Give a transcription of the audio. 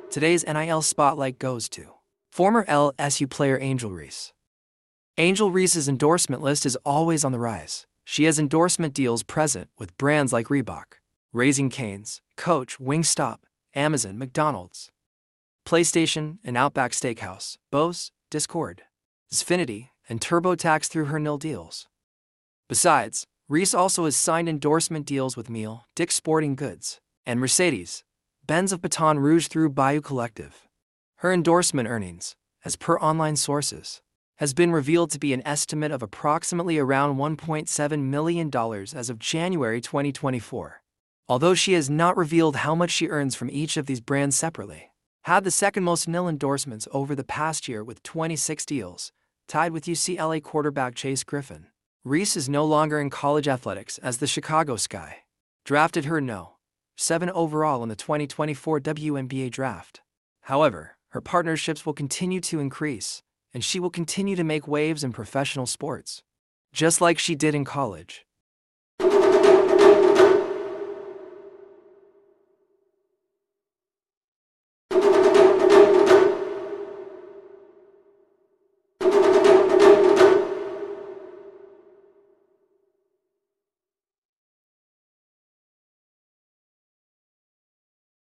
Today's NIL spotlight goes to former LSU player Angel Reese. Angel Reese's endorsement list is always on the rise. She has endorsement deals present with brands like Reebok, Raising Cane's, Coach, Wingstop, Amazon, McDonald's, PlayStation, and Outback Steakhouse, Bose, Discord, Xfinity, and TurboTax through her NIL deals. Besides, Reese also has signed endorsement deals with Meal, Dick's Sporting Goods, and Mercedes-Benz of Baton Rouge through Bayou Collective. Her endorsement earnings, as per online sources, has been revealed to be an estimate of approximately around $1.7 million as of January 2024. Although she has not revealed how much she earns from each of these brands separately, had the second most NIL endorsements over the past year with 26 deals, tied with UCLA quarterback Chase Griffin. Reese is no longer in college athletics as the Chicago Sky drafted her No. 7 overall in the 2024 WNBA draft. However, her partnerships will continue to increase, and she will continue to make waves in professional sports, just like she did in college.